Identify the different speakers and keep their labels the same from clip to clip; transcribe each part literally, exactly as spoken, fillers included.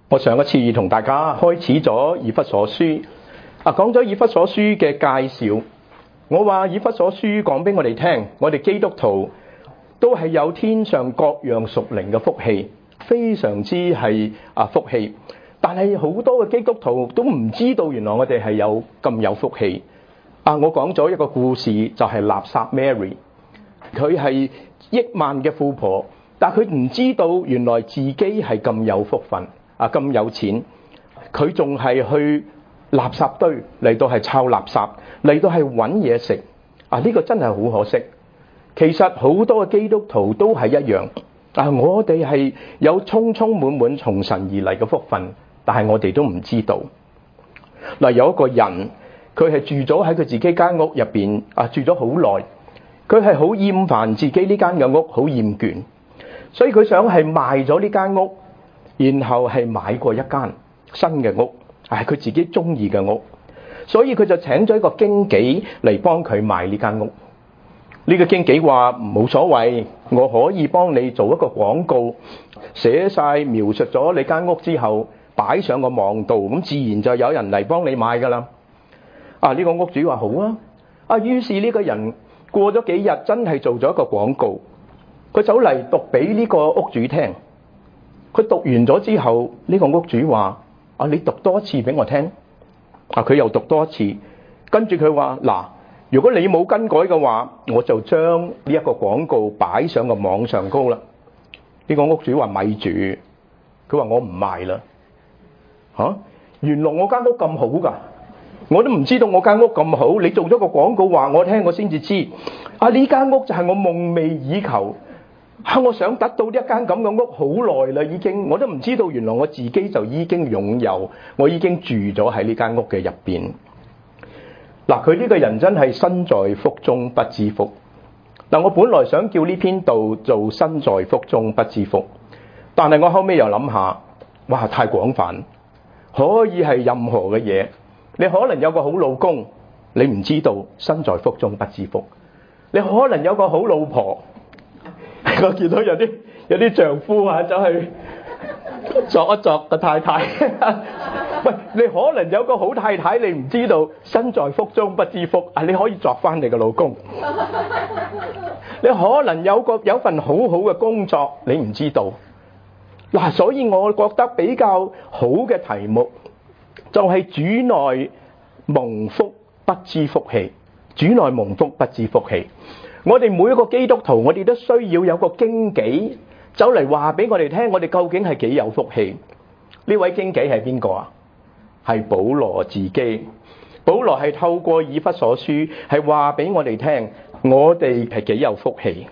Speaker 1: 我上一次同大家開始咗以弗所書，啊講咗以弗所書嘅介紹。我話以弗所書講俾我哋聽，我哋基督徒都係有天上各樣屬靈嘅福氣，非常之係啊福氣。但係好多嘅基督徒都唔知道，原來我哋係有咁有福氣。啊，我講咗一個故事，就係垃圾 Mary， 佢係億萬嘅富婆，但佢唔知道原來自己係咁有福分。啊咁有錢，佢仲係去垃圾堆嚟到係抄垃圾，嚟到係揾嘢食。啊呢個真係好可惜。其實好多嘅基督徒都係一樣。啊我哋係有充充滿滿從神而嚟嘅福分，但係我哋都唔知道。嗱，有一個人，佢係住咗喺佢自己間屋入邊，啊住咗好耐，佢係好厭煩自己呢間嘅屋，好厭倦，所以佢想係賣咗呢間屋。然後係買過一間新嘅屋，係佢自己中意嘅屋，所以佢就請咗一個經紀嚟幫佢賣呢間屋。呢個經紀話冇所謂，我可以幫你做一個廣告，寫晒描述咗你間屋之後，擺上個網度，咁自然就有人嚟幫你買噶啦。啊呢個屋主話好啊，啊於是呢個人過咗幾日，真係做咗一個廣告，佢走嚟讀俾呢個屋主聽。佢讀完咗之後，呢個屋主話：啊，你讀多一次俾我聽。啊，佢又讀多一次，跟住佢話：嗱，如果你冇更改嘅話，我就將呢一個廣告擺上個網上高啦。呢個屋主話：咪住，佢話我唔賣啦。嚇，原來我間屋咁好㗎，我都唔知道我間屋咁好。你做咗個廣告話我聽，我先至知。啊，呢間屋就係我夢寐以求。嚇！我想得到一間咁嘅屋好耐啦，已經我都唔知道，原來我自己就已經擁有，我已經住咗喺呢間屋嘅入邊。嗱，佢呢個人真係身在福中不知福。嗱，我本來想叫呢篇道做身在福中不知福，但係我後尾又諗下，哇，太廣泛，可以係任何嘅嘢。你可能有個好老公，你唔知道身在福中不知福；你可能有個好老婆。我見到有啲有啲丈夫啊，走去作一作個太太。喂，你可能有個好太太，你唔知道身在福中不知福啊！你可以作翻你個老公。你可能有個有份好好嘅工作，你唔知道。嗱，所以我覺得比較好嘅題目就係主內蒙福不知福氣。主內蒙福不知福氣。我哋每一個基督徒，我哋都需要有個經紀走嚟話俾我哋聽，我哋究竟係幾有福氣。呢位經紀係邊個啊？係保羅自己。保羅係透過以弗所書係話俾我哋聽，我哋係幾有福氣。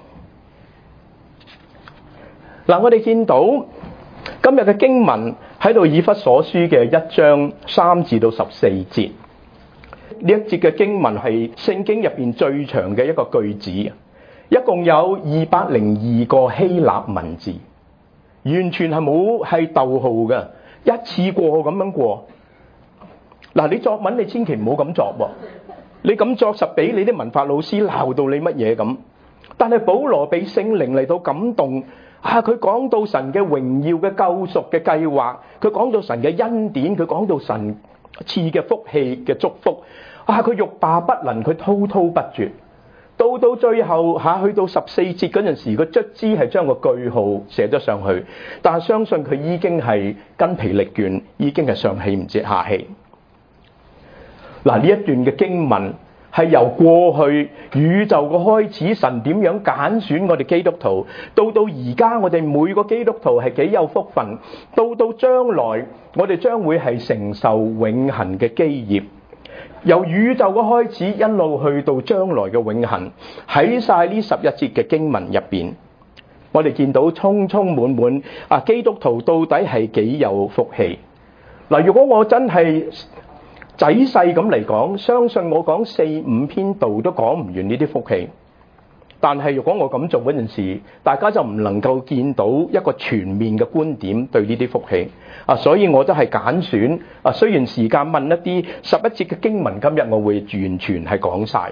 Speaker 1: 嗱，我哋見到今日嘅經文喺度以弗所書嘅一章三至到十四節。呢一節嘅經文係聖經入邊最長嘅一個句子，一共有二百零二個希臘文字，完全係冇係逗號嘅，一次過咁樣過。嗱，你作文你千祈唔好咁作喎，你咁作實俾你啲文法老師鬧到你乜嘢咁。但係保羅被聖靈嚟到感動，啊，佢講到神嘅榮耀嘅救贖嘅計劃，佢講到神嘅恩典，佢講到神賜嘅福氣嘅祝福。啊！佢欲罷不能，佢滔滔不絕，到到最後嚇、啊、去到十四節嗰陣時，佢卒之係將個句號寫咗上去。但係相信佢已經係筋疲力倦，已經係上氣唔接下氣。嗱，呢一段嘅經文係由過去宇宙嘅開始，神點樣揀選我哋基督徒，到到而家我哋每個基督徒係幾有福分，到到將來我哋將會係承受永恆嘅基業。由宇宙嘅開始一路去到將來嘅永恆，喺晒呢十一節嘅經文入邊，我哋見到充充滿滿啊！基督徒到底係幾有福氣？嗱，如果我真係仔細咁嚟講，相信我講四五篇道都講唔完呢啲福氣。但係如果我咁做嗰陣時，大家就唔能夠見到一個全面嘅觀點對呢啲福氣啊，所以我都係揀選啊。雖然時間問一啲十一節嘅經文，今日我會完全係講晒。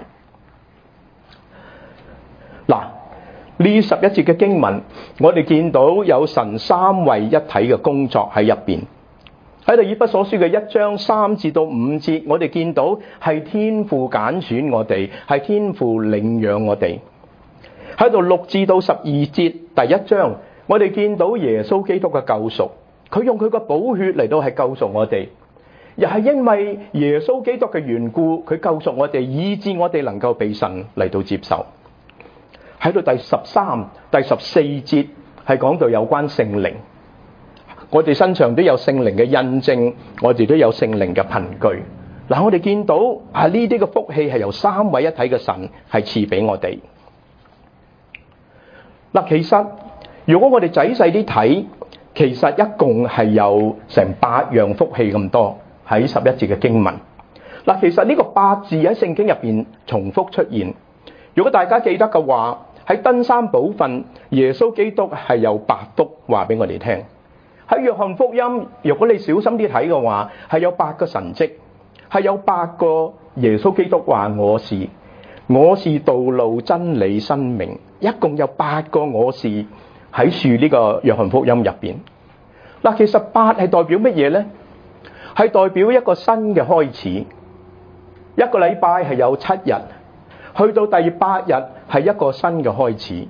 Speaker 1: 嗱，呢十一節嘅經文，我哋見到有神三位一體嘅工作喺入邊。 喺度以弗所書嘅一章三至到五節，我哋見到係天父揀選我哋，係天父領養我哋。喺度六至到十二節第一章，我哋見到耶穌基督嘅救贖，佢用佢嘅寶血嚟到係救贖我哋，又係因為耶穌基督嘅緣故，佢救贖我哋，以致我哋能夠被神嚟到接受。喺度第十三、第十四節係講到有關聖靈，我哋身上都有聖靈嘅印證，我哋都有聖靈嘅憑據。嗱，我哋見到啊，呢啲嘅福氣係由三位一體嘅神係賜俾我哋。嗱，其實如果我哋仔細啲睇，其實一共係有成八樣福氣咁多喺十一節嘅經文。嗱，其實呢個八字喺聖經入邊重複出現。如果大家記得嘅話，喺登山寶訓，耶穌基督係有八福話俾我哋聽。喺約翰福音，如果你小心啲睇嘅話，係有八個神蹟，係有八個耶穌基督話我是，我是道路真理生命，一共有八個我是喺樹呢個約翰福音入邊。嗱，其實八係代表乜嘢呢？係代表一個新嘅開始。一個禮拜係有七日，去到第八日係一個新嘅開始。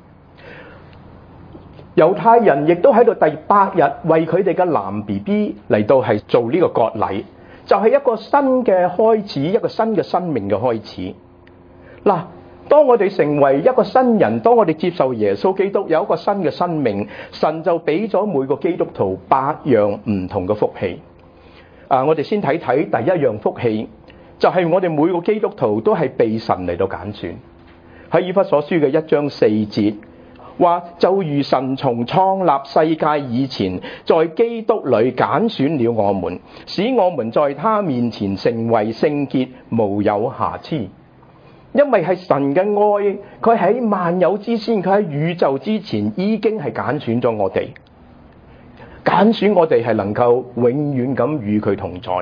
Speaker 1: 猶太人亦都喺度第八日為佢哋嘅男 B B 嚟到係做呢個割禮，就係一個新嘅開始，一個新嘅生命嘅開始。嗱，當我哋成為一個新人，當我哋接受耶穌基督，有一個新嘅生命，神就俾咗每個基督徒八樣唔同嘅福氣。啊，我哋先睇睇第一樣福氣，就係我哋每個基督徒都係被神嚟到揀選。喺以弗所書嘅一章四節話，就如神從創立世界以前，在基督裏揀選了我們，使我們在他面前成為聖潔，無有瑕疵。因為係神嘅愛，佢喺萬有之先，佢喺宇宙之前已經係揀選咗我哋，揀選我哋係能夠永遠咁與佢同在。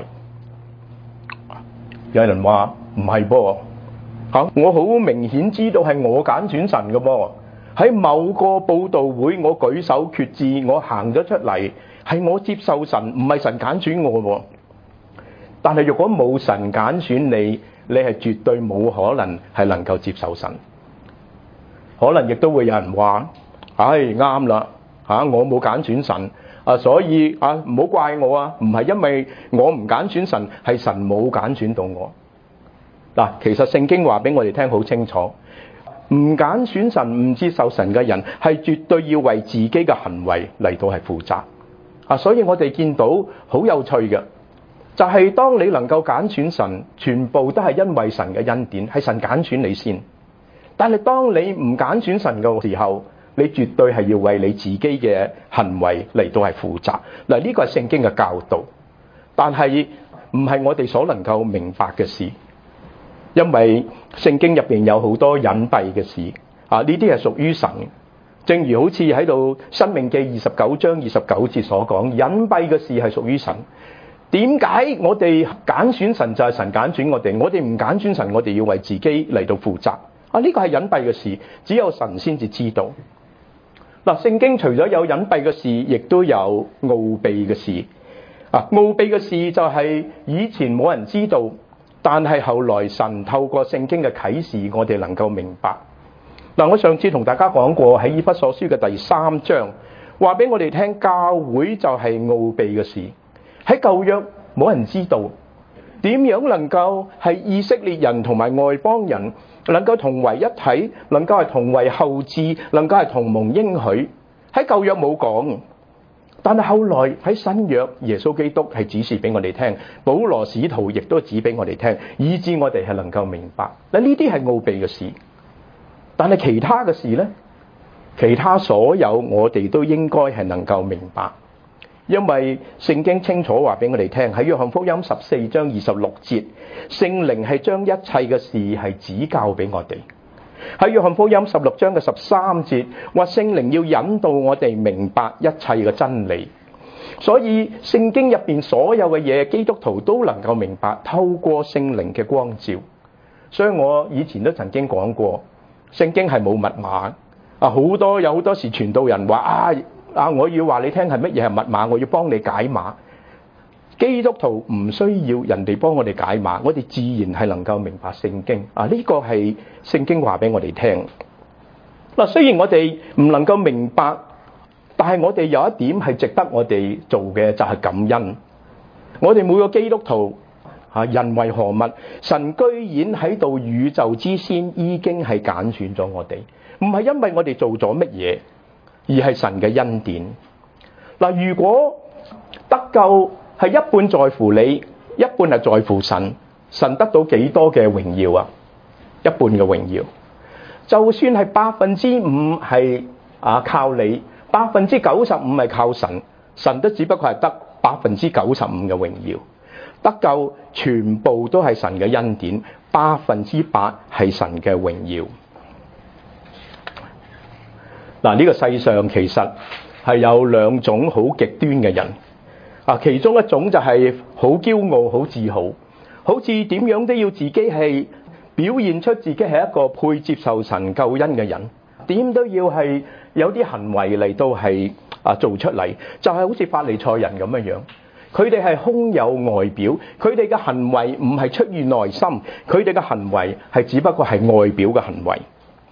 Speaker 1: 有人話唔係噃，吓，我好明顯知道係我揀選神嘅噃。喺某個佈道會，我舉手決志，我行咗出嚟，係我接受神，唔係神揀選我喎。但係如果冇神揀選你，你係絕對冇可能係能夠接受神。可能亦都會有人話，唉，啱啦，吓，我冇揀選神啊，所以啊，唔好怪我啊，唔係因為我唔揀選神，係神冇揀選到我。嗱，其實聖經話俾我哋聽好清楚。唔揀選神、唔接受神嘅人，係絕對要為自己嘅行為嚟到係負責啊！所以我哋見到好有趣嘅，就係當你能夠揀選神，全部都係因為神嘅恩典，係神揀選你先。但係當你唔揀選神嘅時候，你絕對係要為你自己嘅行為嚟到係負責。嗱，呢個係聖經嘅教導，但係唔係我哋所能夠明白嘅事。因為聖經入邊有好多隱蔽嘅事啊，呢啲係屬於神。正如好似喺度申命記二十九章二十九節所講，隱蔽嘅事係屬於神。點解我哋揀選神就係神揀選我哋，我哋唔揀選神，我哋要為自己嚟到負責啊？呢個係隱蔽嘅事，只有神先至知道。嗱，聖經除咗有隱蔽嘅事，亦都有奧秘嘅事啊。奧秘嘅事就係以前冇人知道，但係後來神透過聖經嘅啟示，我哋能夠明白。嗱，我上次同大家講過喺以弗所書嘅第三章，話俾我哋聽，教會就係奧秘嘅事。喺舊約冇人知道點樣能夠係以色列人同埋外邦人能夠同為一體，能夠係同為後嗣，能夠係同蒙應許。喺舊約冇講。但係後來喺新約，耶穌基督係指示俾我哋聽，保羅使徒亦都指俾我哋聽，以致我哋係能夠明白。嗱，呢啲係奧秘嘅事，但係其他嘅事呢？其他所有我哋都應該係能夠明白，因為聖經清楚話俾我哋聽，喺約翰福音十四章二十六節，聖靈係將一切嘅事係指教俾我哋。喺約翰福音十六章嘅十三節，話聖靈要引導我哋明白一切嘅真理，所以聖經入邊所有嘅嘢，基督徒都能夠明白，透過聖靈嘅光照。所以我以前都曾經講過，聖經係冇密碼啊！好多有好多時傳道人話啊啊，我要話你聽係乜嘢係密碼，我要幫你解碼。 基督徒唔需要人哋幫我哋解碼，我哋自然係能夠明白聖經啊！呢個係聖經話俾我哋聽。嗱，雖然我哋唔能夠明白，但係我哋有一點係值得我哋做嘅，就係感恩。我哋每個基督徒啊，人為何物？神居然喺度宇宙之先已經係揀選咗我哋，唔係因為我哋做咗乜嘢，而係神嘅恩典。嗱，如果得救係一半在乎你，一半係在乎神，神得到幾多嘅榮耀啊？一半嘅榮耀。就算係百分之五係啊靠你，百分之九十五係靠神，神都只不過係得百分之九十五嘅榮耀。得救全部都係神嘅恩典，百分之百係神嘅榮耀。嗱，呢個世上其實係有兩種好極端嘅人啊，其中一種就係好驕傲、好自豪，好似點樣都要自己係表現出自己係一個配接受神救恩嘅人，點都要係有啲行為嚟到係啊做出嚟，就係好似法利賽人咁樣樣。佢哋係空有外表，佢哋嘅行為唔係出於內心，佢哋嘅行為係只不過係外表嘅行為。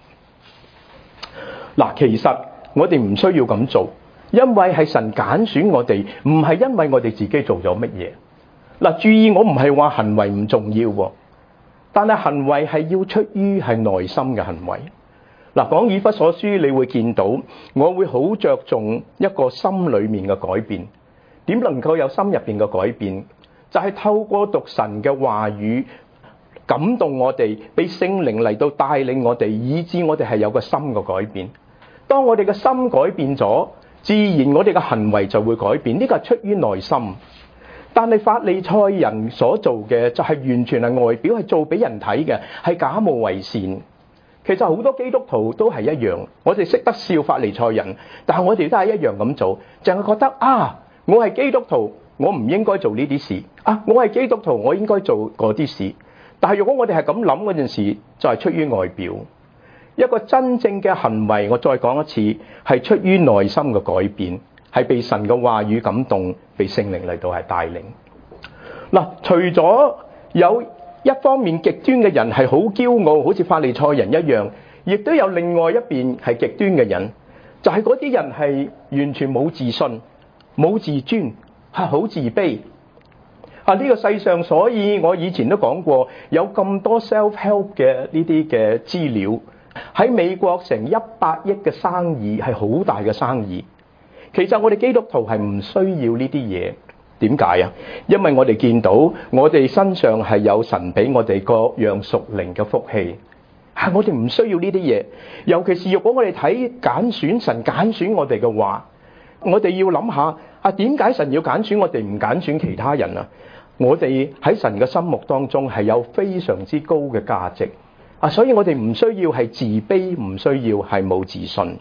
Speaker 1: 嗱，其實我哋唔需要咁做，因為係神揀選我哋，唔係因為我哋自己做咗乜嘢。嗱，注意，我唔係話行為唔重要喎，但係行為係要出於係內心嘅行為。嗱，講以弗所書，你會見到我會好着重一個心裏面嘅改變。點能夠有心入邊嘅改變？就係透過讀神嘅話語，感動我哋，俾聖靈嚟到帶領我哋，以致我哋係有個心嘅改變。當我哋嘅心改變咗，自然我哋嘅行為就會改變。呢個係出於內心。但係法利賽人所做嘅就係完全係外表，係做俾人睇嘅，係假冒為善。其實好多基督徒都係一樣，我哋識得笑法利賽人，但係我哋都係一樣咁做，淨係覺得啊。我係基督徒，我唔應該做呢啲事啊！我係基督徒，我應該做嗰啲事。但係如果我哋係咁諗嗰陣時，就係出於外表。一個真正嘅行為，我再講一次，係出於內心嘅改變，係被神嘅話語感動，被聖靈嚟到係帶領。嗱，除咗有一方面極端嘅人係好驕傲，好似法利賽人一樣，亦都有另外一邊係極端嘅人，就係嗰啲人係完全冇自信。冇自尊，係好自卑啊！呢個世上，所以我以前都講過，有咁多 self-help 嘅呢啲嘅資料喺美國，成一百億嘅生意係好大嘅生意。其實我哋基督徒係唔需要呢啲嘢，點解啊？因為我哋見到我哋身上係有神俾我哋各樣屬靈嘅福氣，係我哋唔需要呢啲嘢。尤其是如果我哋睇揀選神揀選我哋嘅話。我哋要諗下啊，點解神要揀選我哋，唔揀選其他人啊？我哋喺神嘅心目當中係有非常之高嘅價值啊，所以我哋唔需要係自卑，唔需要係冇自信。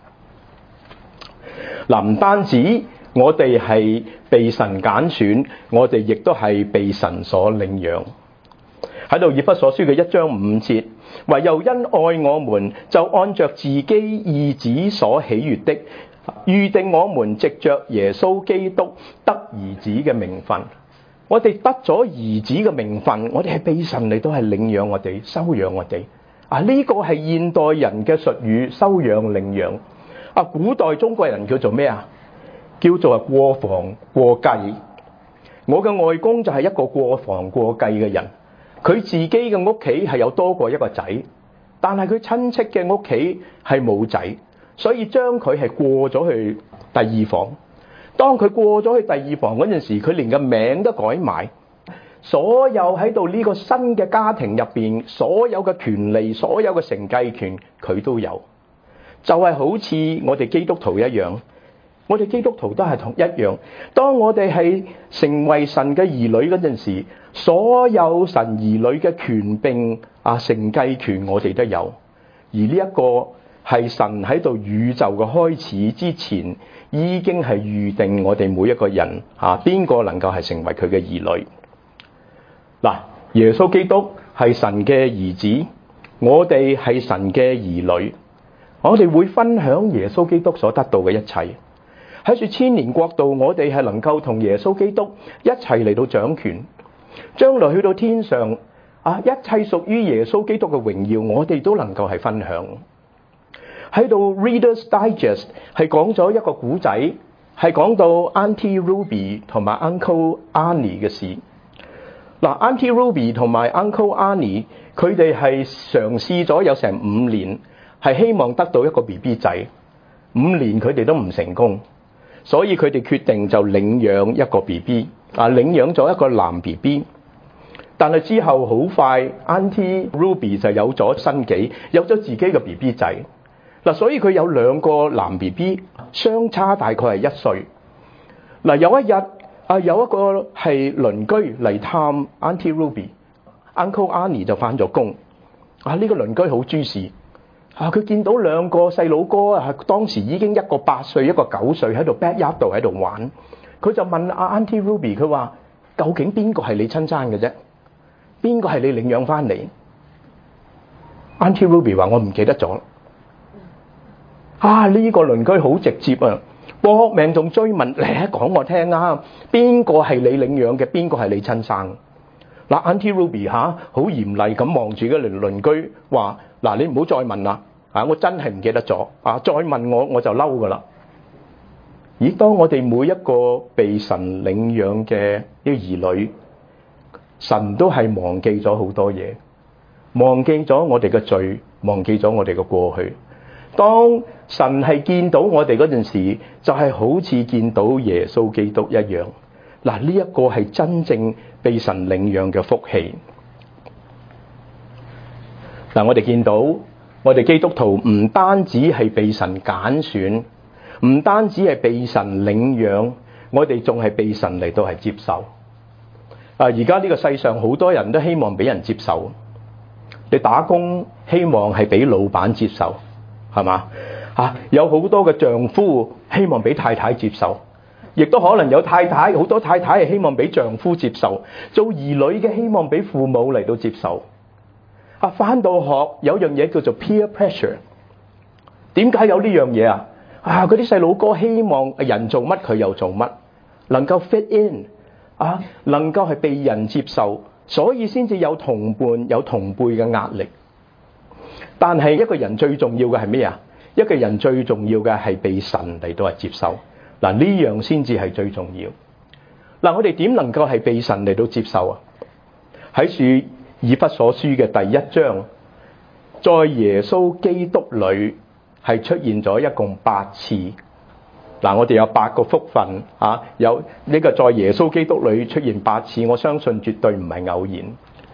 Speaker 1: 嗱，唔單止我哋係被神揀選，我哋亦都係被神所領養。喺度以弗所書嘅一章五節，唯有因愛我們，就按着自己意旨所喜悅的。預定我們藉着耶穌基督得兒子嘅名分，我哋得咗兒子嘅名分，我哋係被神嚟都係領養我哋，收養我哋。啊，呢個係現代人嘅術語，收養領養。啊，古代中國人叫做咩啊？叫做過房過繼。我嘅外公就係一個過房過繼嘅人，佢自己嘅屋企係有多過一個仔，但係佢親戚嘅屋企係冇仔。所以將佢係過咗去第二房。當佢過咗去第二房嗰陣時，佢連個名都改埋。所有喺度呢個新嘅家庭入邊，所有嘅權利、所有嘅承繼權，佢都有。就係好似我哋基督徒一樣，我哋基督徒都係同一樣。當我哋係成為神嘅兒女嗰陣時，所有神兒女嘅權柄啊、承繼權，我哋都有。而呢一個係神喺度宇宙嘅開始之前，已經係預定我哋每一個人嚇邊個能夠係成為佢嘅兒女。嗱，耶穌基督係神嘅兒子，我哋係神嘅兒女，我哋會分享耶穌基督所得到嘅一切。 喺說千年國度，我哋係能夠同耶穌基督一齊嚟到掌權。將來去到天上啊，一切屬於耶穌基督嘅榮耀，我哋都能夠係分享。喺度 Reader's Digest 係講咗一個古仔，係講到 Auntie Ruby 同埋 Uncle Arnie 嘅事。嗱，Auntie Ruby 同埋 Uncle Arnie 佢哋係嘗試咗有成五年，係希望得到一個 B B 仔。五年佢哋都唔成功，所以佢哋決定就領養一個 B B 啊，領養咗一個男 B B。但係之後好快 Auntie Ruby 就有咗身紀，有咗自己嘅 B B 仔。嗱，所以佢有兩個男 B B， 相差大概係一歲。嗱，有一日啊，有一個係鄰居嚟探 Auntie Ruby，Uncle Arnie 就返咗工。啊，呢個鄰居好諸事啊，佢見到兩個細佬哥啊，當時已經一個八歲，一個九歲喺度 backyard 度喺度玩。佢就問阿 Auntie Ruby， 佢話：究竟邊個係你親生嘅啫？邊個係你領養翻嚟 ？Auntie Ruby 話：我唔記得咗。啊！呢個鄰居好直接啊，搏命仲追問，嚟講我聽啊，邊個係你領養嘅？邊個係你親生？嗱，Auntie Ruby 嚇好嚴厲咁望住嗰鄰鄰居，話：嗱，你唔好再問啦，啊，我真係唔記得咗啊！再問我我就嬲噶啦。咦？當我哋每一個被神領養嘅啲兒女，神都係忘記咗好多嘢，忘記咗我哋嘅罪，忘記咗我哋嘅過去。當神係見到我哋嗰陣時，就係好似見到耶穌基督一樣。嗱，呢一個係真正被神領養嘅福氣。嗱，我哋見到我哋基督徒唔單止係被神揀選，唔單止係被神領養，我哋仲係被神嚟到係接受。啊，而家呢個世上好多人都希望俾人接受，你打工希望係俾老闆接受。係嘛？嚇，有好多嘅丈夫希望俾太太接受，亦都可能有太太，好多太太係希望俾丈夫接受。做兒女嘅希望俾父母嚟到接受。啊，返到學有樣嘢叫做 peer pressure。點解有呢樣嘢啊？啊，嗰啲細佬哥希望人做乜佢又做乜，能夠 fit in 啊，能夠係被人接受，所以先至有同伴有同輩嘅壓力。但係一個人最重要嘅係咩啊？一個人最重要嘅係被神嚟到係接受。嗱，呢樣先至係最重要。嗱，我哋點能夠係被神嚟到接受啊？喺書以弗所書嘅第一章，在耶穌基督裏係出現咗一共八次。嗱，我哋有八個福分啊，有呢個在耶穌基督裏出現八次，我相信絕對唔係偶然。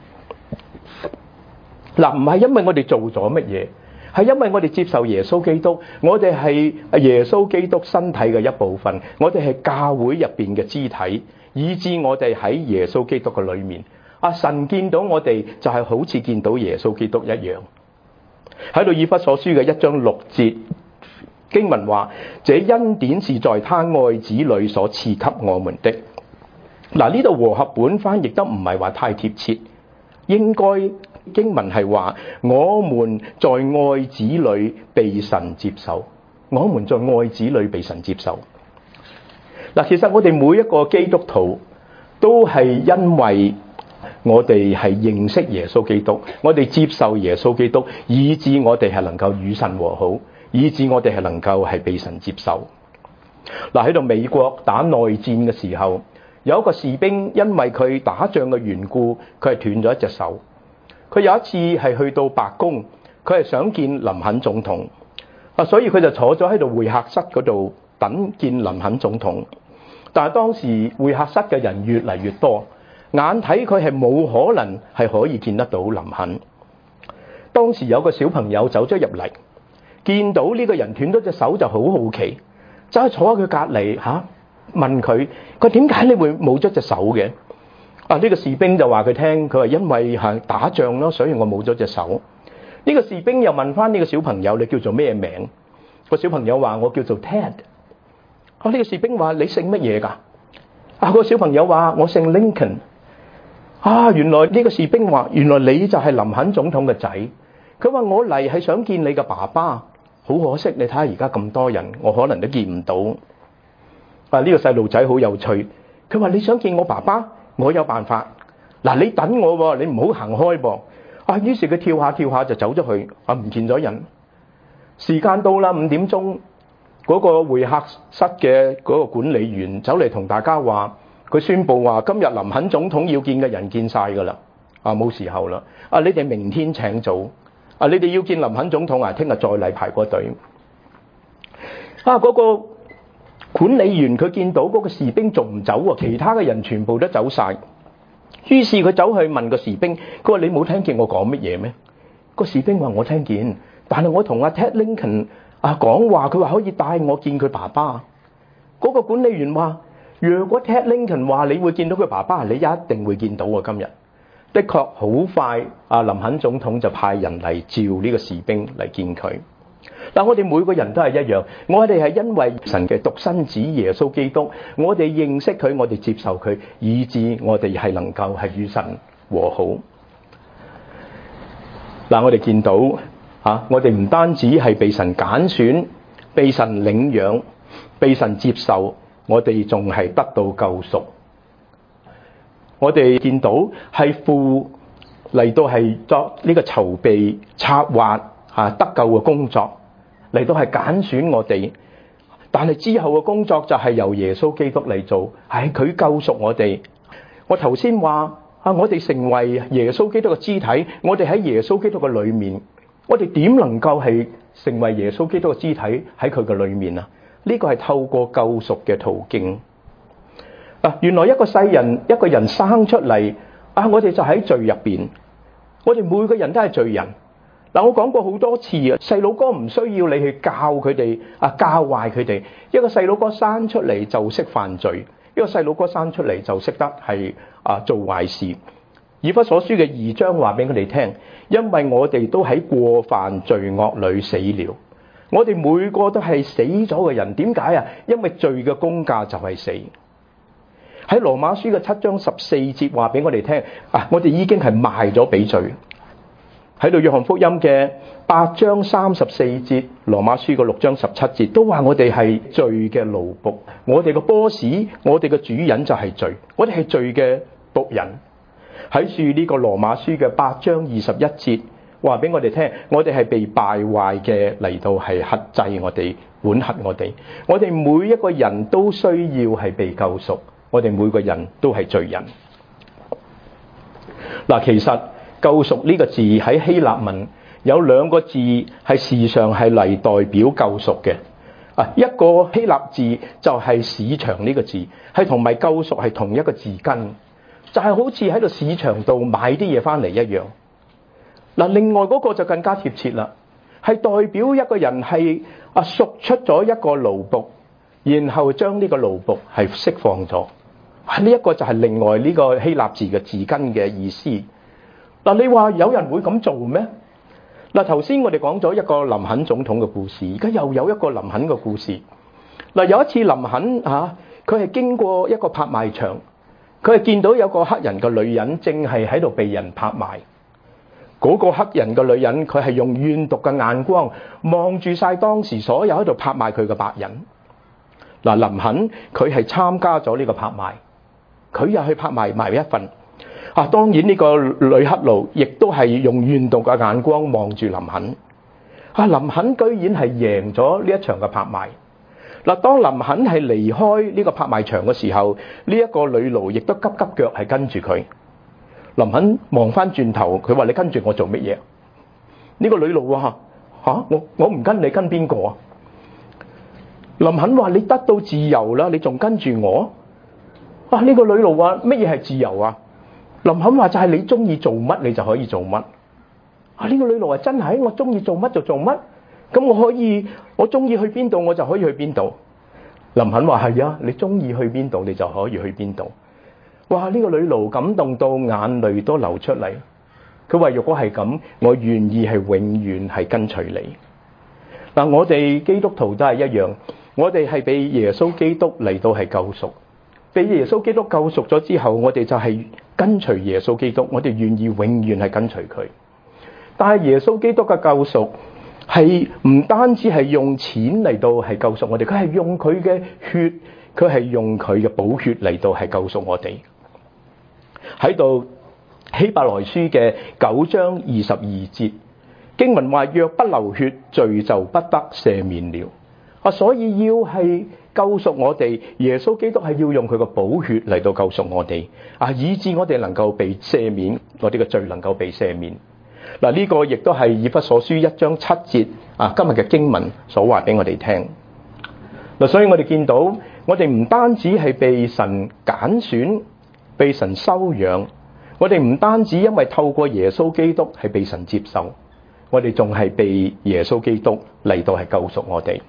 Speaker 1: 嗱，唔係因為我哋做咗乜嘢，係因為我哋接受耶穌基督，我哋係耶穌基督身體嘅一部分，我哋係教會入邊嘅肢體，以致我哋喺耶穌基督嘅裏面。啊，神見到我哋就係好似見到耶穌基督一樣。喺度以弗所書嘅一章六節經文話：這恩典是在他愛子裏所賜給我們的。嗱，呢度和合本翻譯得唔係話太貼切，應該經文係話我們在愛子裏被神接受，我們在愛子裏被神接受。嗱，其實我哋每一個基督徒都係因為我哋係認識耶穌基督，我哋接受耶穌基督，以致我哋係能夠與神和好，以致我哋係能夠係被神接受。嗱，喺度美國打內戰嘅時候，有一個士兵因為佢打仗嘅緣故，佢係斷咗一隻手。佢有一次係去到白宮，佢係想見林肯總統，啊，所以佢就坐咗喺度會客室嗰度等見林肯總統。但係當時會客室嘅人越嚟越多，眼睇佢係冇可能係可以見得到林肯。當時有個小朋友走咗入嚟，見到呢個人斷咗隻手就好好奇，走去坐喺佢隔離嚇，問佢：佢點解你會冇咗隻手嘅？啊！呢個士兵就話佢聽，佢話因為係打仗咯，所以我冇咗隻手。呢個士兵又問翻呢個小朋友：你叫做咩名？個小朋友話：我叫做 Ted。啊！呢個士兵話：你姓乜嘢㗎？啊！個小朋友話：我姓 Lincoln。啊！原來呢個士兵話：原來你就係林肯總統嘅仔。佢話：我嚟係想見你嘅爸爸，好可惜，你睇下而家咁多人，我可能都見唔到。 啊，呢個細路仔好有趣，佢話你想見我爸爸，我有辦法。嗱，你等我喎，你唔好行開噃。啊，於是佢跳下跳下就走咗去，啊，唔見咗人。時間到啦，五點鐘，嗰個會客室嘅嗰個管理員走嚟同大家話，佢宣佈話今日林肯總統要見嘅人見晒㗎啦，啊，冇時候啦。啊，你哋明天請早。啊，你哋要見林肯總統啊，聽日再嚟排個隊。啊，嗰個管理員佢見到嗰個士兵仲唔走喎，其他嘅人全部都走晒。於是佢走去問個士兵，佢話你冇聽見我講乜嘢咩？個士兵話我聽見，但係我同阿 Ted Lincoln 啊講話，佢話可以帶我見佢爸爸。嗰個管理員話：如果 Ted Lincoln 話你會見到佢爸爸，你一定會見到啊！今日的確好快，啊林肯總統就派人嚟召呢個士兵嚟見佢。嗱，我哋每個人都係一樣，我哋係因為神嘅獨生子耶穌基督，我哋認識佢，我哋接受佢，以致我哋係能夠係與神和好。嗱，我哋見到啊，我哋唔單止係被神揀選、被神領養、被神接受，我哋仲係得到救贖。我哋見到係父嚟到係作呢個籌備、策劃啊得救嘅工作。嚟到係揀選我哋，但係之後嘅工作就係由耶穌基督嚟做，係佢救贖我哋。我頭先話啊，我哋成為耶穌基督嘅肢體，我哋喺耶穌基督嘅裏面，我哋點能夠係成為耶穌基督嘅肢體喺佢嘅裏面啊？呢個係透過救贖嘅途徑。啊，原來一個世人一個人生出嚟啊，我哋就喺罪入邊，我哋每個人都係罪人。嗱，我講過好多次啊，細佬哥唔需要你去教佢哋啊，教壞佢哋。一個細佬哥生出嚟就識犯罪，一個細佬哥生出嚟就識得係啊做壞事。以弗所書嘅二章話俾佢哋聽，因為我哋都喺過犯罪惡裏死了，我哋每個都係死咗嘅人。點解啊？因為罪嘅工價就係死。喺羅馬書嘅七章十四節話俾我哋聽啊，我哋已經係賣咗俾罪。喺度約翰福音嘅八章三十四節，羅馬書嘅六章十七節都話我哋係罪嘅奴僕，我哋嘅 boss， 我哋嘅主人就係罪，我哋係罪嘅僕人。喺住呢個羅馬書嘅八章二十一節話俾我哋聽，我哋係被敗壞嘅嚟到係轄制我哋，管轄我哋。我哋每一個人都需要係被救贖，我哋每個人都係罪人。嗱，其實救贖呢個字喺希臘文有兩個字係時常係嚟代表救贖嘅。啊，一個希臘字就係市場呢個字，係同埋救贖係同一個字根，就係好似喺度市場度買啲嘢翻嚟一樣。嗱，另外嗰個就更加貼切啦，係代表一個人係啊贖出咗一個奴僕，然後將呢個奴僕係釋放咗。呢一個就係另外呢個希臘字嘅字根嘅意思。嗱，你話有人會咁做咩？嗱，頭先我哋講咗一個林肯總統嘅故事，而家又有一個林肯嘅故事。嗱，有一次林肯嚇，佢係經過一個拍賣場，佢係見到有個黑人嘅女人正係喺度被人拍賣。嗰個黑人嘅女人，佢係用怨毒嘅眼光望住晒當時所有喺度拍賣佢嘅白人。嗱，林肯佢係參加咗呢個拍賣，佢又去拍賣賣一份。啊，當然呢個女黑奴亦都係用怨毒嘅眼光望住林肯。啊，林肯居然係贏咗呢一場嘅拍賣。嗱，當林肯係離開呢個拍賣場嘅時候，呢一個女奴亦都急急腳係跟住佢。林肯望翻轉頭，佢話：你跟住我做乜嘢？呢個女奴話：嚇，我我唔跟你，跟邊個啊？林肯話：你得到自由啦，你仲跟住我？啊，呢個女奴話：乜嘢係自由啊？林肯話：就係你中意做乜你就可以做乜。啊，呢個女奴話：真係，我中意做乜就做乜，咁我可以，我中意去邊度我就可以去邊度。林肯話：係啊，你中意去邊度你就可以去邊度。哇！呢個女奴感動到眼淚都流出嚟。佢話：如果係咁，我願意係永遠係跟隨你。嗱，我哋基督徒都係一樣，我哋係被耶穌基督嚟到係救贖，被耶穌基督救贖咗之後，我哋就係跟隨耶穌基督，我哋願意永遠係跟隨佢。但係耶穌基督嘅救贖係唔單止係用錢嚟到係救贖我哋，佢係用佢嘅血， 佢係用佢嘅寶血嚟到係救贖我哋。喺度希伯來書嘅九章二十二節經文話：若不流血，罪就不得赦免了。啊，所以要係救贖我哋，耶穌基督係要用佢嘅寶血嚟到救贖我哋，啊，以致我哋能夠被赦免，我哋嘅罪能夠被赦免。嗱，呢個亦都係以弗所書一章七節啊，今日嘅經文所話俾我哋聽。嗱，所以我哋見到，我哋唔單止係被神揀選，被神收養，我哋唔單止因為透過耶穌基督係被神接受，我哋仲係被耶穌基督嚟到係救贖我哋。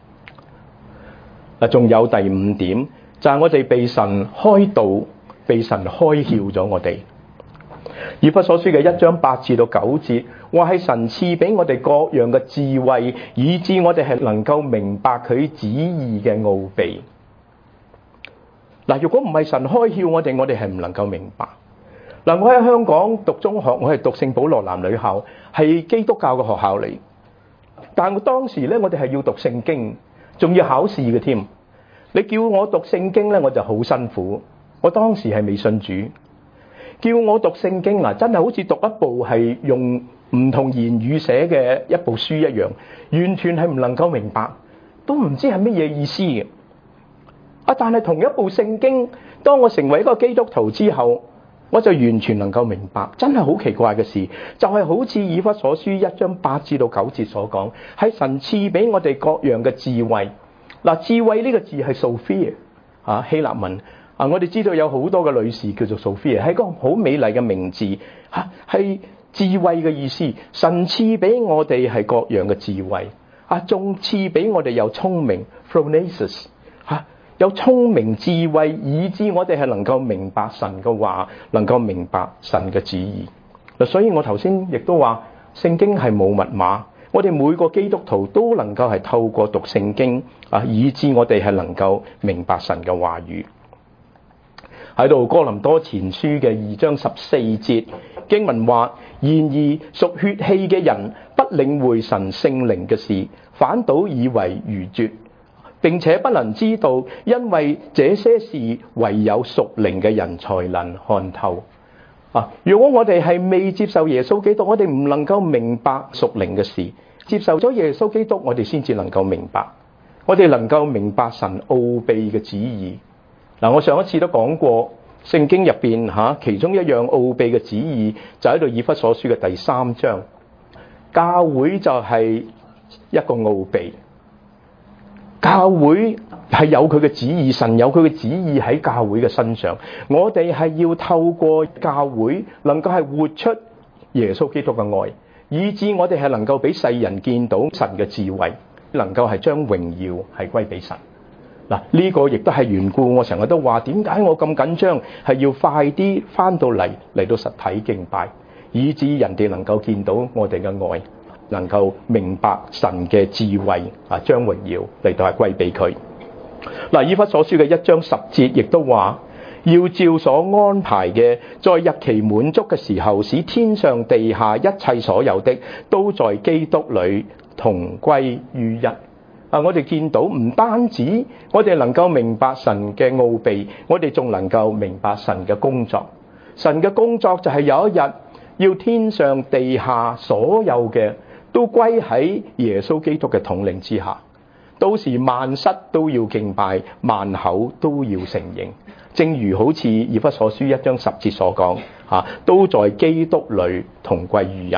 Speaker 1: 嗱，仲有第五點，就係我哋被神開導，被神開竅咗我哋。以弗所書嘅一章八至到九節，話係神賜俾我哋各樣嘅智慧，以致我哋係能夠明白佢旨意嘅奧秘。嗱，如果唔係神開竅我哋，我哋係唔能夠明白。嗱，我喺香港讀中學，我係讀聖保羅男女校，係基督教嘅學校嚟。但係當時咧，我哋係要讀聖經，仲要考試嘅添。你叫我讀聖經咧，我就好辛苦。我當時係未信主，叫我讀聖經啊，真係好似讀一部係用唔同言語寫嘅一部書一樣，完全係唔能夠明白，都唔知係乜嘢意思嘅。啊！但係同一部聖經，當我成為一個基督徒之後，我就完全能夠明白。真係好奇怪嘅事，就係好似以弗所書一章八至到九節所講，係神賜俾我哋各樣嘅智慧。嗱，智慧呢個字係 Sophia 啊，希臘文啊，我哋知道有好多嘅女士叫做 Sophia，係個好美麗嘅名字嚇，係智慧嘅意思。神賜俾我哋係各樣嘅智慧啊，仲賜俾我哋有聰明 Phronesis 嚇。有聰明智慧，以致我哋係能夠明白神嘅話，能夠明白神嘅旨意。嗱，所以我頭先亦都話，聖經係冇密碼，我哋每個基督徒都能夠係透過讀聖經啊，以致我哋係能夠明白神嘅話語。喺度哥林多前書嘅二章十四節經文話：然而屬血氣嘅人不領會神聖靈嘅事，反倒以為愚拙。並且不能知道，因為這些事唯有屬靈嘅人才能看透。啊！如果我哋係未接受耶穌基督，我哋唔能夠明白屬靈嘅事。接受咗耶穌基督，我哋先至能夠明白。我哋能夠明白神奧秘嘅旨意。嗱，我上一次都講過，聖經入邊吓，其中一樣奧秘嘅旨意就喺度以弗所書嘅第三章，教會就係一個奧秘。教會係有佢嘅旨意，神有佢嘅旨意喺教會嘅身上。我哋係要透過教會，能夠係活出耶穌基督嘅愛，以致我哋係能夠俾世人見到神嘅智慧，能夠係將榮耀係歸俾神。嗱，呢個亦都係緣故，我成日都話，點解我咁緊張，係要快啲翻到嚟嚟到實體敬拜，以致人哋能夠見到我哋嘅愛。能夠明白神嘅智慧啊，將榮耀嚟到係歸俾佢。嗱，以弗所書嘅一章十節亦都話，要照所安排嘅，在日期滿足嘅時候，使天上地下一切所有的，都在基督裏同歸於一。啊，我哋見到唔單止我哋能夠明白神嘅奧秘，我哋仲能夠明白神嘅工作。神嘅工作就係有一日要天上地下所有嘅，都歸喺耶穌基督嘅統領之下，到時萬膝都要敬拜，萬口都要承認，正如好似以弗所書一章十節所講，吓都在基督裏同歸於一。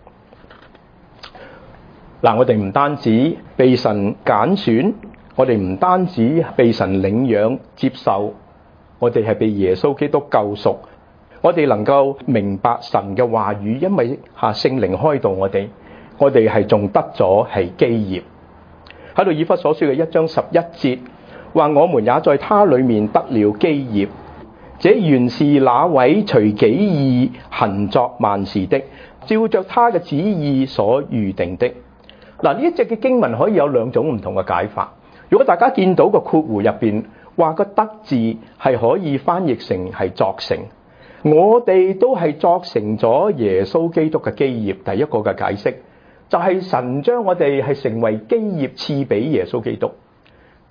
Speaker 1: 嗱，我哋唔單止被神揀選，我哋唔單止被神領養接受，我哋係被耶穌基督救贖，我哋能夠明白神嘅話語，因為吓聖靈開導我哋。我哋係仲得咗係基業。喺度以弗所書嘅一章十一節話，我們也在他裏面得了基業，這原是那位隨己意行作萬事的，照着他嘅旨意所預定的。嗱，呢一隻嘅經文可以有兩種唔同嘅解法。如果大家見到個括弧入邊話個得字係可以翻譯成係作成，我哋都係作成咗耶穌基督嘅基業。第一個嘅解釋就係神將我哋係成為基業賜俾耶穌基督。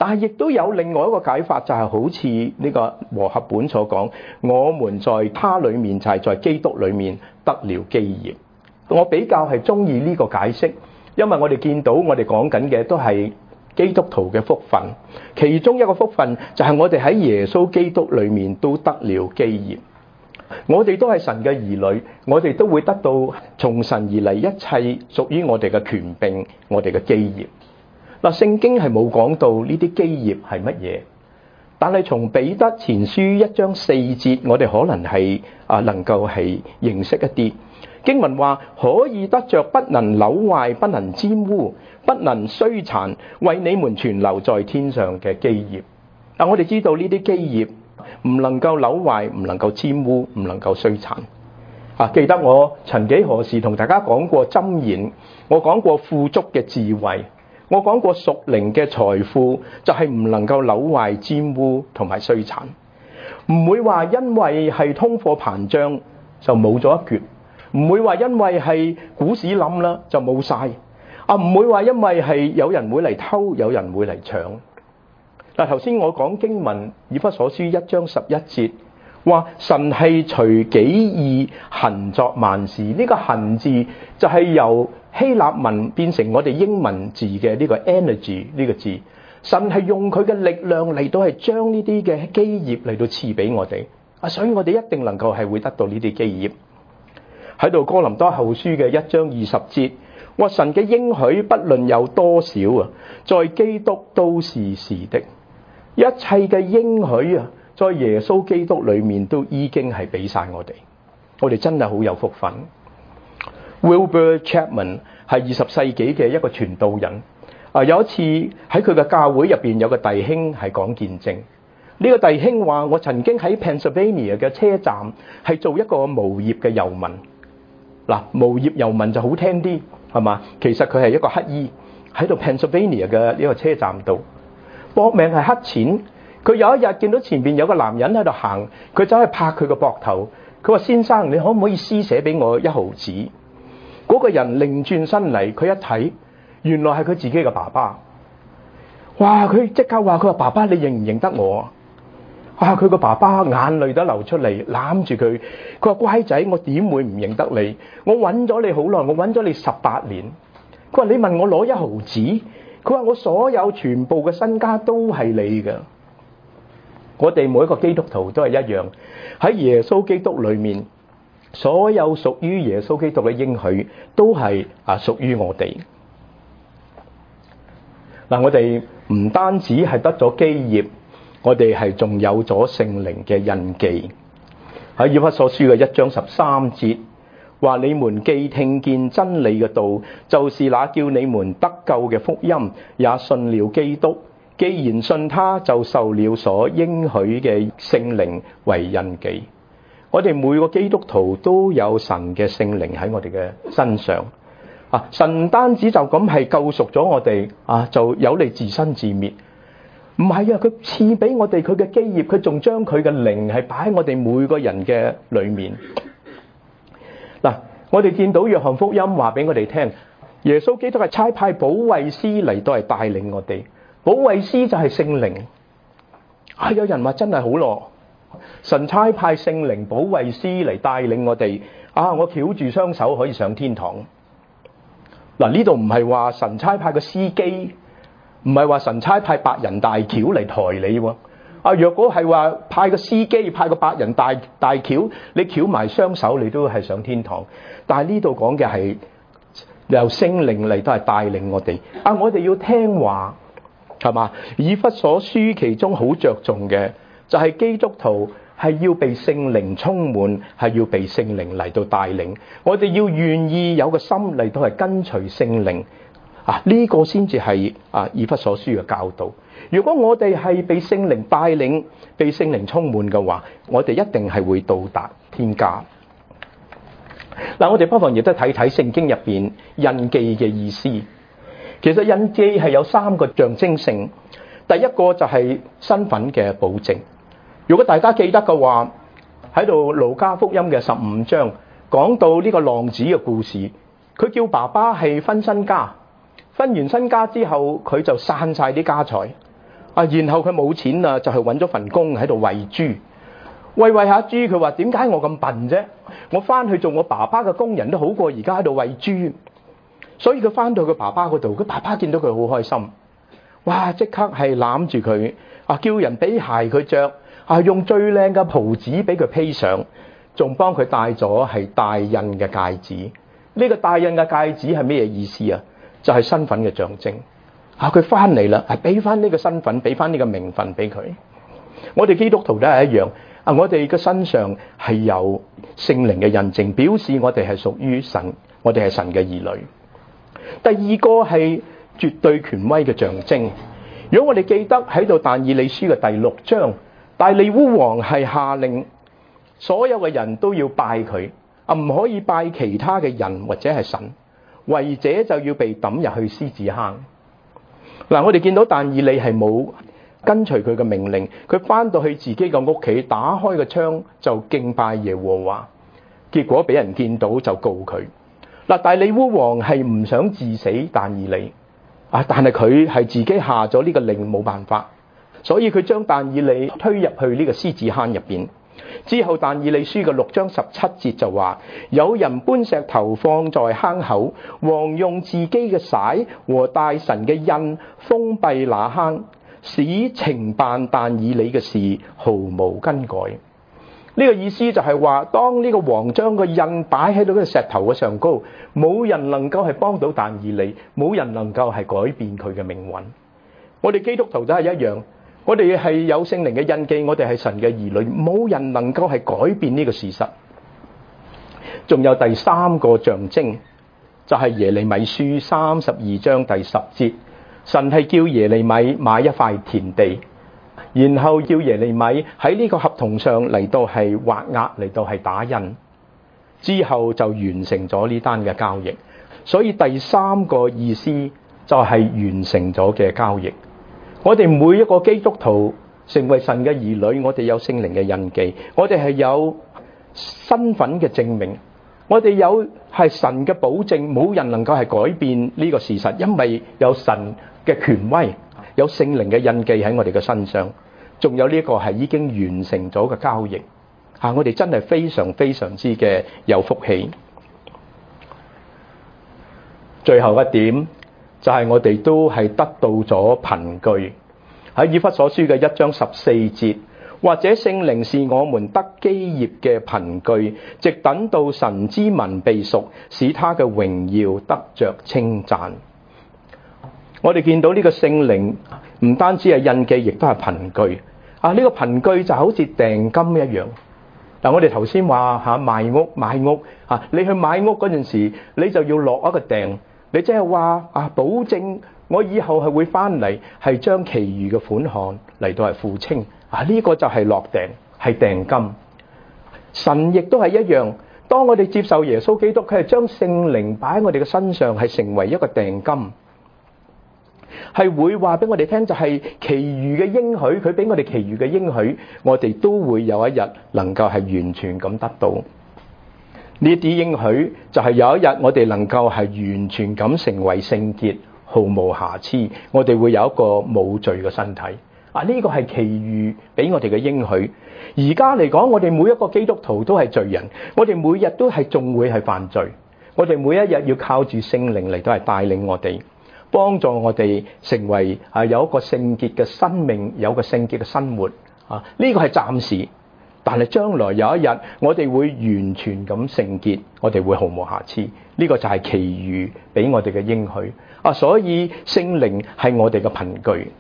Speaker 1: 但係亦都有另外一個解法，就係好似呢個和合本所講，我們在他裡面就係在基督裡面得了基業。我比較係中意呢個解釋，因為我哋見到我哋講緊嘅都係基督徒嘅福分，其中一個福分就係我哋喺耶穌基督裡面都得了基業。我哋都係神嘅兒女，我哋都會得到從神而嚟一切屬於我哋嘅權柄，我哋嘅基業。嗱，聖經係冇講到呢啲基業係乜嘢，但係從彼得前書一章四節，我哋可能係啊能夠係認識一啲經文話，可以得着不能朽壞、不能沾污、不能衰殘，為你們存留在天上嘅基業。嗱，我哋知道呢啲基業唔能夠朽壞，唔能夠沾污，唔能夠衰殘。啊，記得我曾幾何時同大家講過箴言，我講過富足嘅智慧。我講過屬靈嘅財富就係唔能夠朽壞、沾污同埋衰殘，唔會話因為係通貨膨脹就冇咗一橛，唔會話因為係股市冧啦就冇晒，啊唔會話因為係有人會嚟偷，有人會嚟搶。嗱，頭先我講經文以弗所書一章十一節，話神係隨己意行作萬事，呢個行字就係由希臘文變成我哋英文字嘅呢個 energy 呢個字，神係用佢嘅力量嚟到係將呢啲嘅基業嚟到賜俾我哋啊，所以我哋一定能夠係會得到呢啲基業。喺度哥林多後書嘅一章二十節，話神嘅應許不論有多少啊，在基督都是是的，一切嘅應許啊，在耶穌基督裏面都已經係俾晒我哋，我哋真係好有福分。Wilbur Chapman 係二十世紀嘅一個傳道人。啊，有一次喺佢嘅教會入邊有個弟兄係講見證。呢個弟兄話：我曾經喺 Pennsylvania 嘅車站係做一個無業嘅遊民。嗱，無業遊民就好聽啲，係嘛？其實佢係一個乞衣喺度 Pennsylvania 嘅呢個車站度搏命係乞錢。佢有一日見到前邊有個男人喺度行，佢走去拍佢個膊頭。佢話：先生，你可唔可以施捨俾我一毫子？嗰個人擰轉身嚟，佢一睇，原來係佢自己嘅爸爸。哇！佢即刻話：佢話爸爸，你認唔認得我啊？啊！佢個爸爸眼淚都流出嚟，攬住佢。佢話：乖仔，我點會唔認得你？我揾咗你好耐，我揾咗你十八年。佢話：你問我攞一毫子？佢話：我所有全部嘅身家都係你嘅。我哋每一個基督徒都係一樣，喺耶穌基督裏面。所有屬於耶穌基督嘅應許都係啊屬於我哋。嗱，我哋唔單止係得咗基業，我哋係仲有咗聖靈嘅印記。喺以弗所書嘅一章十三節話：你們既聽見真理嘅道，就是那叫你們得救嘅福音，也信了基督。既然信他，就受了所應許嘅聖靈為印記。我哋每個基督徒都有神嘅聖靈喺我哋嘅身上啊！神唔單止就咁係救贖咗我哋啊，就有利自生自滅。唔係啊，佢賜俾我哋佢嘅基業，佢仲將佢嘅靈係擺喺我哋每個人嘅裏面。嗱，我哋見到約翰福音話俾我哋聽，耶穌基督係差派保惠師嚟到係帶領我哋。保惠師就係聖靈啊！有人話真係好咯。神差派聖靈保惠師嚟帶領我哋啊！我翹住雙手可以上天堂。嗱，呢度唔係話神差派個司機，唔係話神差派百人大轎嚟抬你喎。啊，若果係話派個司機，派個百人大大轎，你翹埋雙手，你都係上天堂。但係呢度講嘅係由聖靈嚟都係帶領我哋啊！我哋要聽話，係嘛？以弗所書其中好着重嘅。就係基督徒係要被聖靈充滿，係要被聖靈嚟到帶領。我哋要願意有個心嚟到係跟隨聖靈啊！呢個先至係啊以弗所書嘅教導。如果我哋係被聖靈帶領、被聖靈充滿嘅話，我哋一定係會到達天家。嗱，我哋不妨亦都睇睇聖經入邊印記嘅意思。其實印記係有三個象徵性。第一個就係身份嘅保證。如果大家記得嘅話，喺度路加福音嘅十五章講到呢個浪子嘅故事，佢叫爸爸係分身家，分完身家之後佢就散晒啲家財。 啊，然後佢冇錢啦，就去揾咗份工喺度餵豬。餵餵下豬，佢話點解我咁笨啫？我翻去做我爸爸嘅工人都好過而家喺度餵豬。所以佢翻到佢爸爸嗰度，佢爸爸見到佢好開心，哇！即刻係攬住佢，啊叫人俾鞋佢着，啊用最靚嘅袍子俾佢披上，仲幫佢戴咗係大印嘅戒指。呢個大印嘅戒指係咩意思啊？就係身份嘅象徵。啊，佢翻嚟啦，係俾翻呢個身份，俾翻呢個名分俾佢。我哋基督徒都係一樣。啊，我哋嘅身上係有聖靈嘅印證，表示我哋係屬於神，我哋係神嘅兒女。第二個係絕對權威嘅象徵。如果我哋記得喺度但以理書嘅第六章，大利烏王係下令所有嘅人都要拜佢，啊唔可以拜其他嘅人或者係神，違者就要被抌入去獅子坑。嗱，我哋見到但以理係冇跟隨佢嘅命令，佢翻到去自己嘅屋企，打開個窗就敬拜耶和華，結果俾人見到就告佢。嗱，大利烏王係唔想治死但以理啊，但係佢係自己下咗呢個令，冇辦法，所以佢將但以理推入去呢個獅子坑入邊。之後但以理書嘅六章十七節就話，有人搬石頭放在坑口，王用自己嘅璽和大臣嘅印封閉那坑，使懲辦但以理嘅事毫無更改。呢個意思就係話，當呢個王將個印擺喺到個石頭嘅上高，冇人能夠係幫到但以理，冇人能夠係改變佢嘅命運。我哋基督徒都係一樣，我哋係有聖靈嘅印記，我哋係神嘅兒女，冇人能夠係改變呢個事實。仲有第三個象徵，就係耶利米書三十二章第十節，神係叫耶利米買一塊田地，然後叫耶利米喺呢個合同上嚟到係畫押，嚟到係打印，之後就完成咗呢單嘅交易。所以第三個意思就係完成咗嘅交易。我哋每一個基督徒成為神嘅兒女，我哋有聖靈嘅印記，我哋係有身份嘅證明，我哋有係神嘅保證，冇人能夠係改變呢個事實，因為有神嘅權威，有聖靈嘅印記喺我哋嘅身上，仲有呢個係已經完成咗嘅交易。啊，我哋真係非常非常之嘅有福氣。最後一點就係我哋都係得到咗憑據。喺以弗所書嘅一章十四節，或者聖靈是我們得基業嘅憑據，直等到神之民被贖，使他嘅榮耀得着稱讚。我哋見到呢個聖靈唔單止係印記，亦都係憑據。啊，呢個憑據就好似訂金一樣。嗱，我哋頭先話嚇賣屋買屋嚇，你去買屋嗰陣時，你就要落一個訂。你即係話啊，保證我以後係會翻嚟，係將其餘嘅款項嚟到係付清啊！呢個就係落訂，係訂金。神亦都係一樣，當我哋接受耶穌基督，佢係將聖靈擺喺我哋嘅身上，係成為一個訂金，係會話俾我哋聽，就係其餘嘅應許，佢俾我哋其餘嘅應許，我哋都會有一日能夠係完全咁得到。呢啲應許就係有一日我哋能夠係完全咁成為聖潔，毫無瑕疵，我哋會有一個冇罪嘅身體。啊，呢個係其餘俾我哋嘅應許。而家嚟講，我哋每一個基督徒都係罪人，我哋每日都係仲會係犯罪。我哋每一日要靠住聖靈嚟到係帶領我哋，幫助我哋成為啊有一個聖潔嘅生命，有個聖潔嘅生活。啊，呢個係暫時。但係將來有一日，我哋會完全咁聖潔，我哋會毫無瑕疵。呢個就係其餘俾我哋嘅應許啊！所以聖靈係我哋嘅憑據。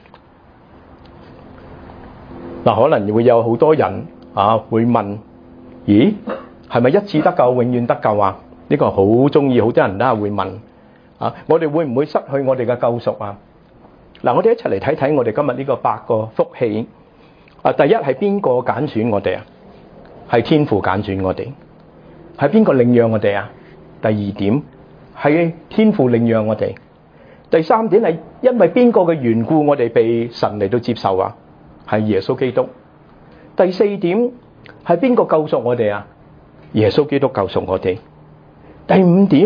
Speaker 1: 嗱，可能會有好多人啊會問：咦，係咪一次得救，永遠得救啊？呢個好中意，好多人都係會問啊！我哋會唔會失去我哋嘅救贖啊？嗱，我哋一齊嚟睇睇我哋今日呢個八個福氣。啊！第一係邊個揀選我哋啊？係天父揀選我哋。係邊個領養我哋啊？第二點係天父領養我哋。第三點係因為邊個嘅緣故我哋被神嚟到接受啊？係耶穌基督。第四點係邊個救贖我哋啊？耶穌基督救贖我哋。第五點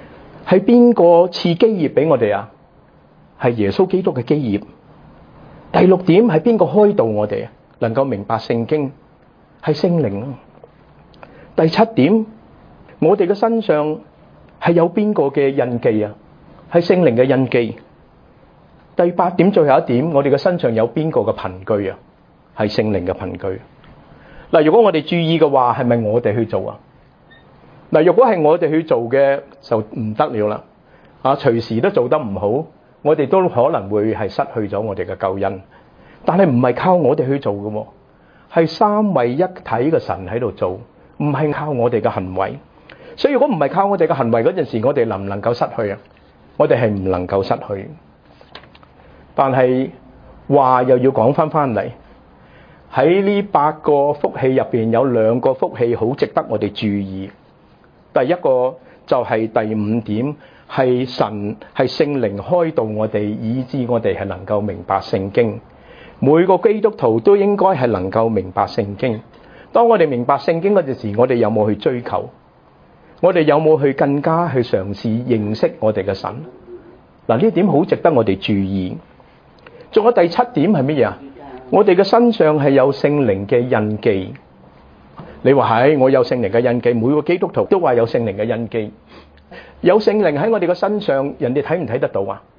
Speaker 1: 係邊個賜基業俾我哋啊？係耶穌基督嘅基業。 第六點係邊個開導我哋啊？能夠明白聖經係聖靈啊。第七點，我哋嘅身上係有邊個嘅印記啊？係聖靈嘅印記。第八點，最後一點，我哋嘅身上有邊個嘅憑據啊？係聖靈嘅憑據。嗱，如果我哋注意嘅話，係咪我哋去做啊？嗱，如果係我哋去做嘅，就唔得了啦。啊，隨時都做得唔好，我哋都可能會係失去咗我哋嘅救恩。但係唔係靠我哋去做嘅喎，係三位一體嘅神喺度做，唔係靠我哋嘅行為。所以如果唔係靠我哋嘅行為嗰陣時，我哋能唔能夠失去啊？我哋係唔能夠失去。但係話又要講翻翻嚟，喺呢八個福氣入邊有兩個福氣好值得我哋注意。第一個就係第五點，係神係聖靈開導我哋，以致我哋係能夠明白聖經。每個基督徒都應該係能夠明白聖經。當我哋明白聖經嗰陣時，我哋有冇去追求？我哋有冇去更加去嘗試認識我哋嘅神？嗱，呢點好值得我哋注意。仲有第七點係乜嘢啊？我哋嘅身上係有聖靈嘅印記。你話係，我有聖靈嘅印記，每個基督徒都話有聖靈嘅印記。有聖靈喺我哋嘅身上，人哋睇唔睇得到啊？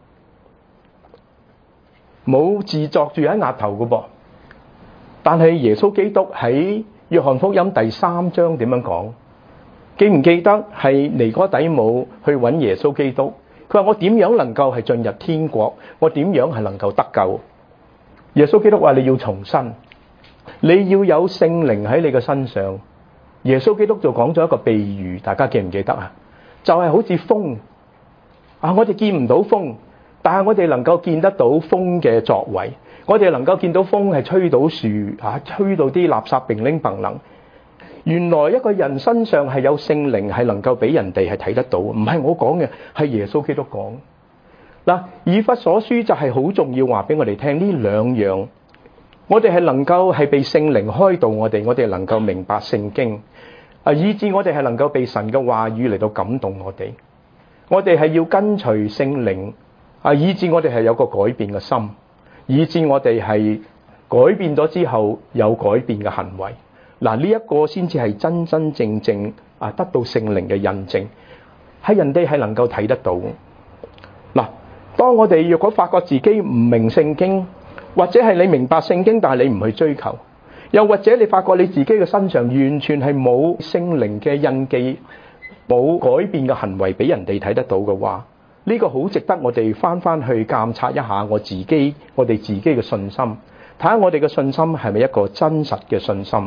Speaker 1: 冇字作住喺額頭嘅噃。但係耶穌基督喺約翰福音第三章點樣講？記唔記得係尼哥底母去揾耶穌基督？佢話我點樣能夠係進入天國？我點樣係能夠得救？耶穌基督話你要重生，你要有聖靈喺你嘅身上。耶穌基督就講咗一個比喻，大家記唔記得啊？就係好似風啊，我哋見唔到風，但係我哋能夠見得到風嘅作為。我哋能夠見到風係吹到樹啊，吹到啲垃圾乒鈴乓啷。原來一個人身上係有聖靈，係能夠俾人哋係睇得到，唔係我講嘅，係耶穌基督講。嗱，以弗所書就係好重要，話俾我哋聽呢兩樣，我哋係能夠係被聖靈開導我哋，我哋能夠明白聖經啊，以致我哋係能夠被神嘅話語嚟到感動我哋。我哋係要跟隨聖靈啊，以致我哋係有個改變嘅心，以致我哋係改變咗之後有改變嘅行為。嗱，呢一個先至係真真正正啊得到聖靈嘅印證，係人哋係能夠睇得到。嗱，當我哋若果發覺自己唔明聖經，或者係你明白聖經，但係你唔去追求，又或者你發覺你自己嘅身上完全係冇聖靈嘅印記，冇改變嘅行為俾人哋睇得到嘅話，呢個好值得我哋翻翻去監察一下我自己，我哋自己嘅信心，睇下我哋嘅信心係咪一個真實嘅信心。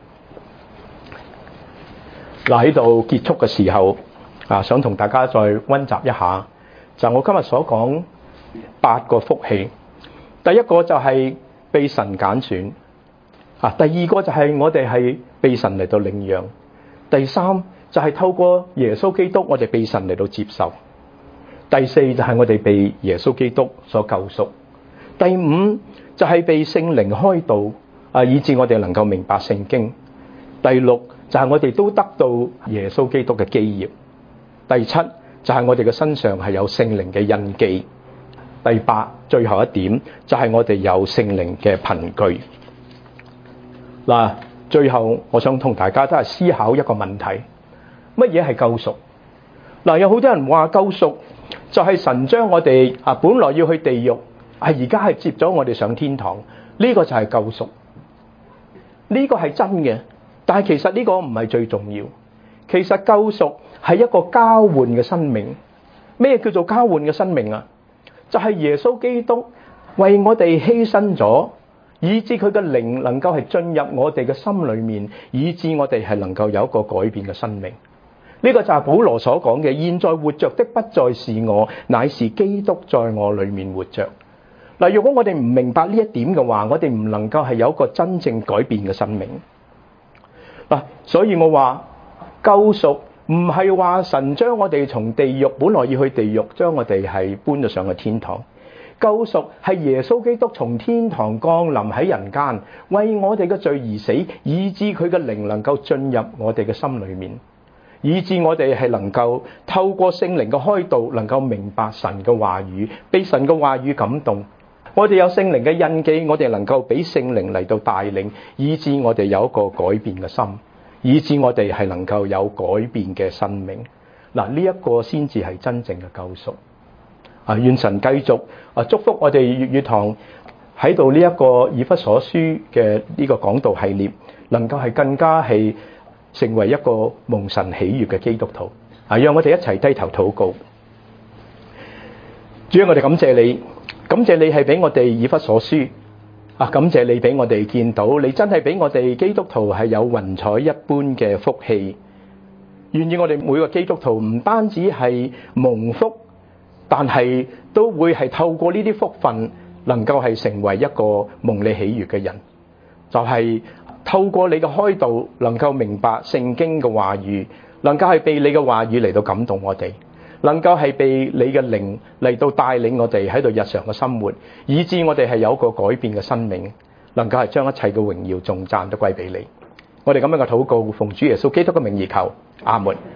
Speaker 1: 嗱，喺度結束嘅時候啊，想同大家再溫習一下，就我今日所講八個福氣。第一個就係被神揀選啊，第二個就係我哋係被神嚟到領養，第三就係透過耶穌基督我哋被神嚟到接受，第四就係我哋被耶穌基督所救贖，第五就係被聖靈開導啊，以致我哋能夠明白聖經，第六就係我哋都得到耶穌基督嘅基業，第七就係我哋嘅身上係有聖靈嘅印記，第八最後一點就係我哋有聖靈嘅憑據。嗱，最後我想同大家都係思考一個問題，乜嘢係救贖？嗱，有好多人話救贖就係神將我哋啊本來要去地獄，啊而家係接咗我哋上天堂，呢個就係救贖，呢個係真嘅。但係其實呢個唔係最重要，其實救贖係一個交換嘅生命。咩叫做交換嘅生命啊？就係耶穌基督為我哋犧牲咗，以致佢嘅靈能夠係進入我哋嘅心裏面，以致我哋係能夠有一個改變嘅生命。呢個就係保羅所講嘅，現在活着的不再是我，乃是基督在我裏面活着。嗱，如果我哋唔明白呢一點嘅話，我哋唔能夠係有一個真正改變嘅生命。嗱，所以我話救贖唔係話神將我哋從地獄本來要去地獄，將我哋係搬咗上去天堂。救贖係耶穌基督從天堂降臨喺人間，為我哋嘅罪而死，以致佢嘅靈能夠進入我哋嘅心裏面，以致我哋係能夠透過聖靈嘅開導，能夠明白神嘅話語，被神嘅話語感動， 我哋有聖靈嘅印記，我哋能夠俾聖靈嚟到帶領，以致我哋有一個改變嘅心，以致我哋係能夠有改變嘅生命。嗱，呢一個先至係真正嘅救贖。啊，願神繼續啊祝福我哋粵語堂喺度呢一個以弗所書嘅呢個講道系列，能夠係更加係成為一個蒙神喜悅嘅基督徒。啊，讓我哋一齊低頭禱告。主啊，我哋感謝你，感謝你係俾我哋以弗所書啊，感謝你俾我哋見到，你真係俾我哋基督徒係有雲彩一般嘅福氣。願意我哋每個基督徒唔單止係蒙福，但係都會係透過呢啲福分，能夠係成為一個蒙你喜悅嘅人。就係透過你嘅開導，能夠明白聖經嘅話語，能夠係被你嘅話語嚟到感動我哋，能夠係被你嘅靈嚟到帶領我哋喺度日常嘅生活，以致我哋係有一個改變嘅生命，能夠係將一切嘅榮耀頌讚都歸俾你。我哋咁樣嘅禱告，奉主耶穌基督嘅名而求，阿門。